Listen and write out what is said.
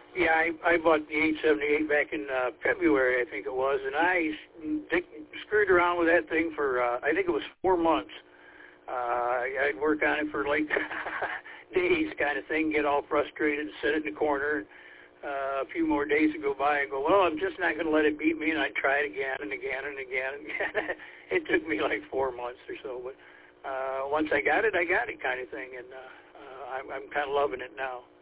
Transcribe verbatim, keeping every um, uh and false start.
Yeah, I, I bought the eight seventy-eight back in uh, February, I think it was, and I dick, screwed around with that thing for, uh, I think it was four months. Uh, I'd work on it for like days kind of thing, get all frustrated, sit in the corner. Uh, a few more days would go by and go, well, I'm just not going to let it beat me, and I'd try it again and again and again and again. It took me like four months or so, but uh, once I got it, I got it kind of thing, and uh, uh, I'm, I'm kind of loving it now.